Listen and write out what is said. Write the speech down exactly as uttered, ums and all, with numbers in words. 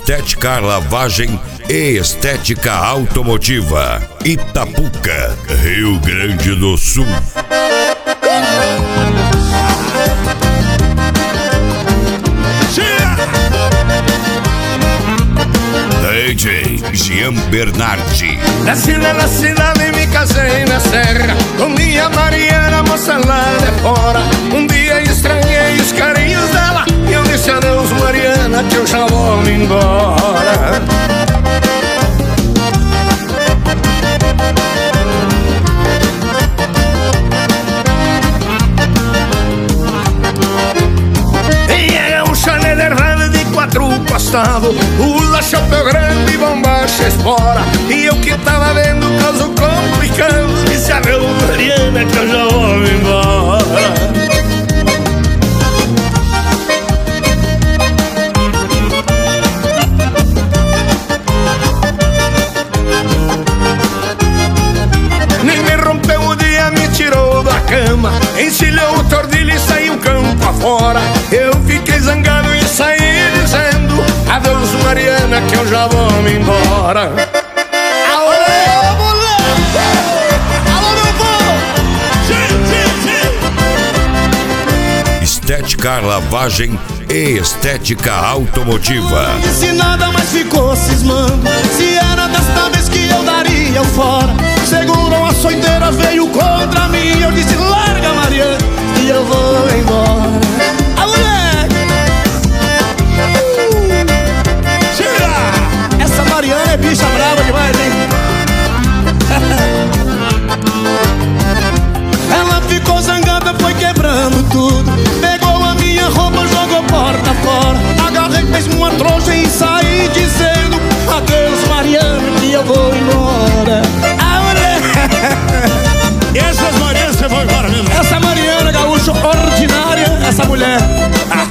Estética Lavagem e Estética Automotiva. Itapuca, Rio Grande do Sul. D J Jean Bernardi. Nasci na cidade e me casei na serra com minha Mariana, moça lá de fora. Um dia estranhei os carinhos dela e eu disse adeus, Mariana, que eu já vou me embora. Quatro costado, pula chapéu grande e bombacha espora. E eu que tava vendo o caso complicado, disse a meu Mariana que eu já vou me embora. Nem me rompeu o dia, me tirou da cama, encilhou o tordilho e saiu campo afora. Eu fiquei zangado e saí dizendo adeus, Mariana, que eu já vou me embora. Alô, moleque! Alô, meu povo! Estética Lavagem e Estética Automotiva. Se nada mais ficou cismando, se era desta vez que eu daria o fora. Segurou a açoiteira, veio contra mim. Eu disse, larga, Mariana, e eu vou embora. A moleque! Uh, tira! Essa Mariana é bicha brava demais, hein? Ela ficou zangada, foi quebrando tudo. Pegou a minha roupa, jogou porta fora. Agarrei mesmo uma trouxa e saí dizendo adeus, Mariana, que eu vou embora. Ah, moleque! E essas Marianas você foi embora mesmo? Essa Mariana gaúcha ordinária, essa mulher.